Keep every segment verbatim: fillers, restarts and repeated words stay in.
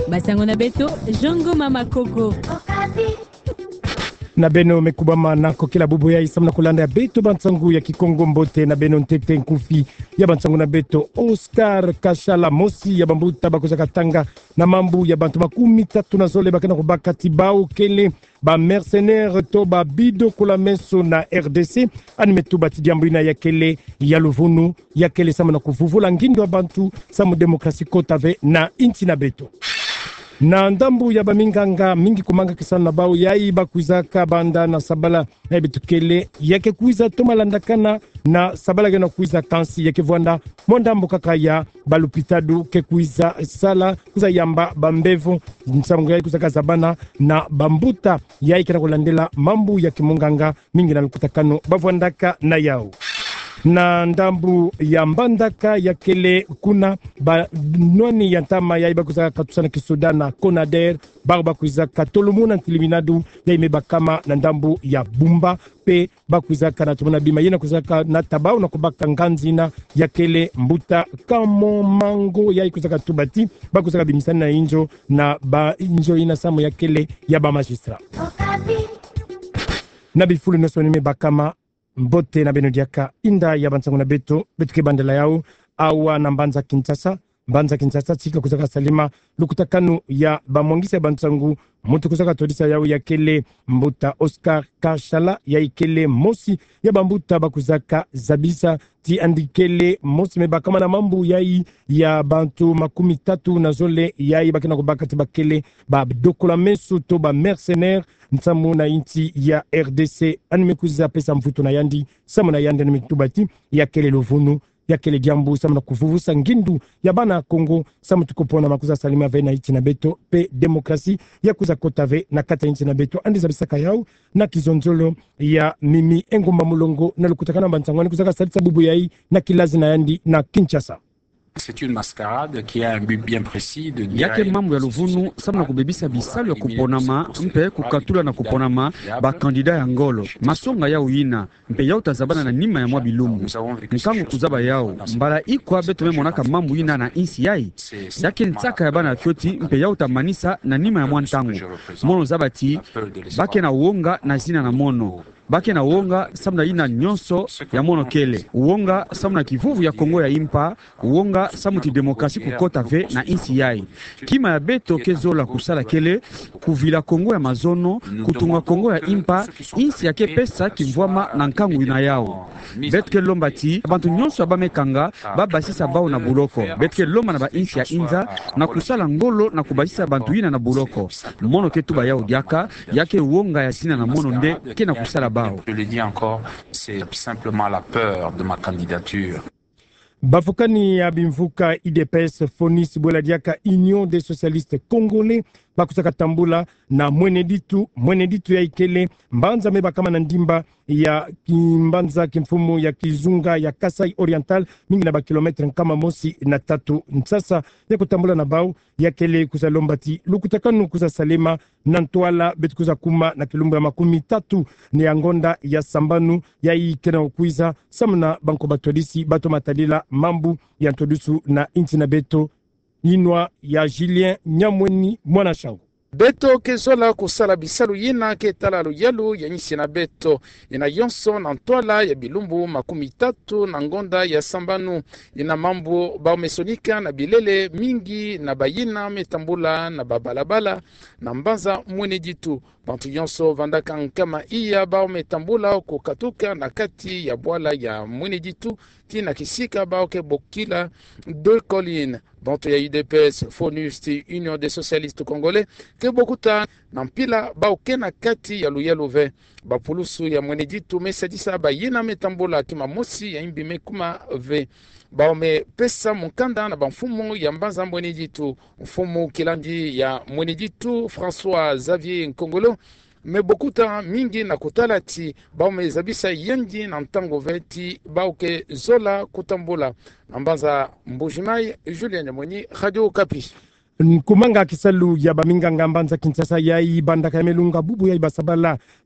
Basango na beto, Jongo Mama Koko. Na beno mekubama nako kila bubu ya isa mna kulanda ya beto bansangu ya Kikongo Mbote na beno ntete nkufi ya bansangu na beto Oscar Kashala Mosi ya bambuta bakoza katanga na mambu ya bantu makumi tatu na zole bakena kubaka tibao kele ba mercenaire to ba bido kula meso na R D C animetu batidiambuina ya kele ya luvunu ya kele sama na kuvuvula ngindo bantu samu demokrasi kotave na inti na beto na ndambu ya baminganga mingi kumanga kisana na bao yai bakuizaka banda na sabala na bitukele yake kuiza tomalandakana na sabala gena kuiza kansi yake vwanda mondambu kaka ya balupitadu ke kuiza sala kuza yamba bambevu msamungu yai kuza kazabana na bambuta yai kena kulandela mambu ya kimunganga mingi na lukutakano bavwandaka na yao na ndambu ya mbandaka ya kele kuna ba noni ya ntama ya iba kuzaka katusana kisudana konader barba kuzaka tolumuna ntiliminadu ya imeba kama na ndambu ya bumba pe bakuzaka na tumuna bima yena kuzaka na tabau na kubaka nganzina ya kele mbuta kamo mango ya ikuzaka tubati bakuzaka bimisani na injo na ba injo ina samu ya kele ya ba magistra na bifulu noso nimeba kama Mbote na benodiaka inda ya bansangu na beto betuke bandela yao awa na mbanza Kinshasa mbanza Kinshasa tika kuzaka salima lukutakanu ya bamwangisa ya bansangu mutu kuzaka todisa yao ya kele mbuta Oscar Kashala ya ikele Mosi ya bambuta bakuzaka Zabisa ti andikele Mosi meba kama na mambu yai ya bantu makumi tatu na zole yai bakina kubaka tibakele ba dokola mesu to ba mercenaire nsamu na inti ya R D C animekuza pesa mfuto na yandi samu na yandi nimitubati ya kele luvunu ya kele jambu samu na kuvuvusa ngindu ya bana Kongo samu tukopona makuza salima vena iti na beto pe demokrasi ya kuza kotave na kata inti na beto andi zabisaka yao na kizonzolo ya mimi engomba mulongo na lukutakana bantsangwani kuzaka salisa bubu yai na kilazi na yandi na Kinshasa. C'est une mascarade qui a un but bien précis de dire yake mambo ya luvunu samna kubebisa bisalu ya kuponama mpe kukatula na kuponama ba kandida ya ngolo masonga yao ina mpe yao tazabana na nima ya mwa bilumu nkangu kuzaba yao mbala ikwa beto memonaka mambo ina na insi yai yake ntaka ya bana fyoti mpe yao tamanisa na nima ya mwa ntangu mono zabati bake na uonga na zina na mono bake na uonga samna ina nyonso ya mono kele uonga samna kivuvu ya Kongo ya impa uonga samuti demokrasi kukota ve na insi yai kima ya beto kezola kusala kele kuvila Kongo ya mazono kutunga Kongo ya impa insi yake pesa kimvwama na nkangu ina yao betke lombati abantu nyonso abamekanga babasisa bao na buloko betke lomba na ba insi ya inza na kusala ngolo na kubasisa bantu ina na buloko mono ketuba yao diaka yake uonga ya sina na mono nde ke na kusala bao. Je le dis encore, c'est simplement la peur de ma candidature. Bafukani ya bimvuka I D P S Fonis Boladiaka Union des Socialistes Congolais bakusaka tambula na mweneditu mweneditu ya ikele mbanza meba kama na ndimba ya kimbanza kimfumu ya kizunga ya Kasai Oriental mingi na ba kilometre kama mosi na tatu sasa ya kutambula na bao ya kele kuzalombati lukutakanu kuza salema na ntwala betu kuza kuma na kilumbu ya makumi tatu ni angonda ya sambanu ya ikena ukuiza samna banko batolisi bato matalila mambu ya ntodusu na inti na beto inwa ya Julien Nyamweni mwana shangu. Beto kezola kusala bisalu yina ketala luyalu ya nyisi na beto ina yonso na ntwala ya bilumbu makumi tatu na ngonda ya sambanu ina mambu baumesonika na bilele mingi na bayina metambula na babalabala na mbanza mwene jitu bantu yonso vandaka nkama iya baumetambula kukatuka na kati ya bwala ya mwene jitu tina kisika baoke bokila de colline bantu ya U D P S Fonus Union des Socialistes Congolais ke bokuta na mpila baoke na kati ya luyelu ve bapulusu ya mwenejitu mesadisa bayina metambula kima mosi ya imbi mekuma ve baome pesa mukanda na bamfumu ya mbanza mwenejitu mfumu kilandi ya mwenejitu François Xavier Nkongolo mebokuta mingi na kutala ti baume zabisa yendi na ntango veti bauke zola kutambula ambaza Mbujimai Julien Nyamweni Radio Okapi. Kumanga kisalu ya baminga ngambanza Kinshasa yai bandaka yamelunga bubu yai basabala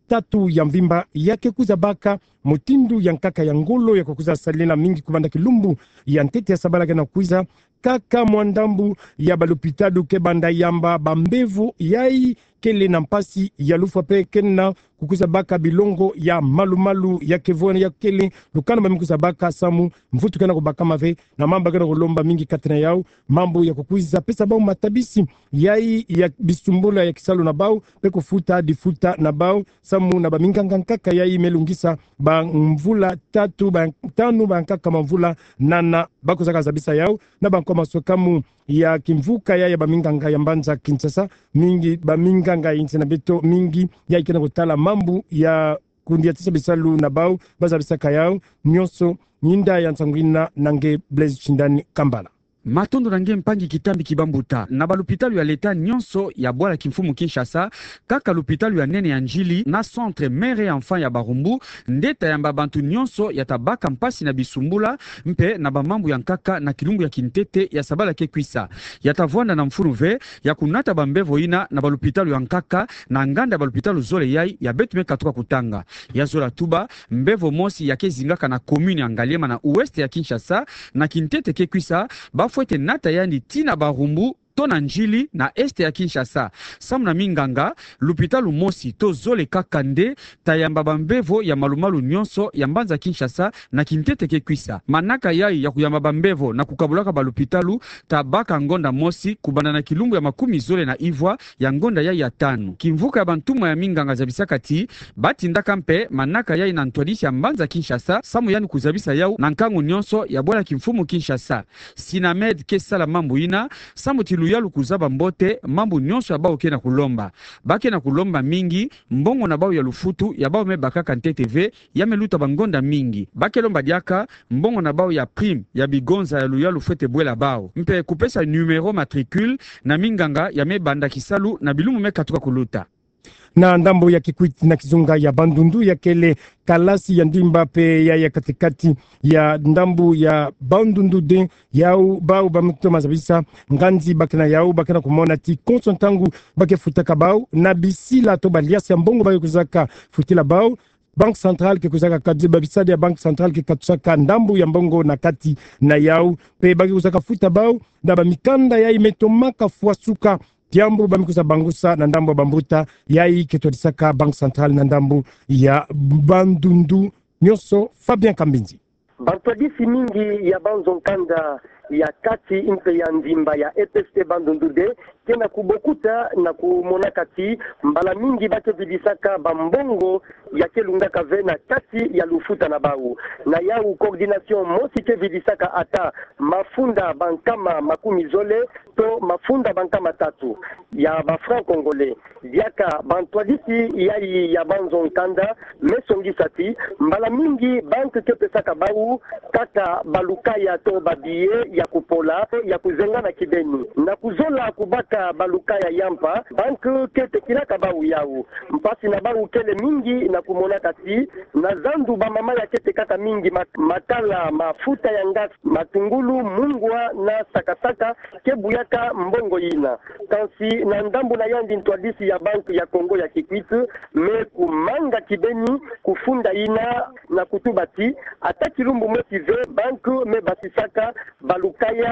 tatu ya mvimba yake kuza baka mutindu ya nkaka ya ngolo ya kukuza salina mingi kubanda kilumbu ya ntete ya sabala kena kuiza kaka mwandambu ya balupitadu ke banda yamba bambevu yai kele na mpasi ya lufa pe kena kukuza baka bilongo ya malumalu ya kevone ya kele lukana ba mikuza baka samu mvutu kena kubaka mave na mamba kena kulomba mingi katina yao mambo ya kukuza pesa bao matabisi yai ya bisumbula ya kisalu na bao pe kufuta difuta na bao samu na ba minganga nkaka yai melungisa ba mvula tatu ba tanu ba nkaka mvula nana bako zaka zabisa yao na ba kwa masokamu ya kimvuka ya ya ba minganga ya mbanza Kinshasa mingi ba minganga inse na beto mingi ya ikena kutala mambu ya kundia tisa bisalu na bao baza bisaka yao nyoso nyinda ya nsangwina nange Blaise Chindani Kambala. Matondo nange mpangi kitambi kibambuta na balupitalu ya leta nyonso ya bwala kimfumu Kinshasa kaka lupitalu ya nene ya njili na centre mere enfant ya Barumbu ndeta ya mbabantu nyonso ya tabaka mpasi na bisumbula mpe na bamambu ya nkaka na kilumbu ya kintete ya sabala kekwisa ya tavwanda na mfunu ve ya kunata bambevo ina na balupitalu ya nkaka na nganda balupitalu zole yai ya betu meka tuka kutanga ya zola tuba mbevo mosi ya kezingaka na komuni ya Ngaliema na ueste ya Kinshasa na kintete kekwisa ba fwete nata yani tina Barumbu tona njili na este ya Kinshasa samu na minganga lupitalu mosi to zole kakande tayamba bambevo ya malumalu nyonso ya mbanza Kinshasa na kintete kekwisa manaka yai ya kuyamba bambevo na kukabulaka balupitalu tabaka ngonda mosi kubanda na kilumbu ya makumi zole na ivwa ya ngonda yai ya tanu kimvuka ya bantuma ya minganga zabisakati batindaka mpe manaka yai na ntwadisi ya mbanza Kinshasa samu yani kuzabisa yau na nkangu nyonso ya bwala kimfumu Kinshasa Sinamed kesala mambu ina samu tilu yalu kuzaba mbote mambu nyonso ya bao kena kulomba bake na kulomba mingi mbongo na bao ya lufutu ya bao mebaka kante T V ya meluta bangonda mingi bake lomba diaka mbongo na bao ya prime ya bigonza ya luyalu fete bwela bao mpe kupesa numero matricule na minganga ya mebanda kisalu na bilumu mekatuka kuluta na ndambo ya Kikwiti na Kizunga ya Bandundu ya kele kalasi ya ndimba pe ya ya katikati ya ndambu ya Bandundu de yau bau bamto mazabisa nganzi bakena yau bakena kumona ti konsantangu bake futaka bau na bisila to baliasi ya mbongo bake kuzaka futila bau Bank Central ke kuzaka kadzi babisadi ya Bank Central ke katusaka ndambu ya mbongo na kati na yau pe bake kuzaka futa bau na bamikanda ya imetomaka fuasuka Tiambu bamikuza bangusa na ndambo bambuta yai ketodisaka Bank Central na ndambo ya Bandundu nyoso Fabien Kambinzi. Bantwadisi mingi ya banzonkanda ya kati impe ya ndimba ya E P S T Bandundude kena kubokuta na kumona kati mbala mingi bake vidisaka bambongo ya kelungaka ve na kati ya lufuta na bau na yau coordination mosi ke vidisaka ata mafunda bankama makumi zole to mafunda bankama tatu ya ba franc congolais diaka bantwadisi yai ya banzo nkanda mesongisati mbala mingi banke ke pesaka bau kaka balukaya to babie ya kupola ya kuzenga na kibeni na kuzola kubaka balukaya yampa banke kete kilaka bau yau mpasi na bau kele mingi na kumona kati na zandu ba mama ya kete kaka mingi makala mafuta ya ngasi matungulu mungwa na sakasaka kebuyaka mbongo ina kansi na ndambu na yandi ntwadisi ya banki ya Kongo ya Kikwiti me kumanga kibeni kufunda ina na kutubati ata kilumbu motive banki me basisaka balukaya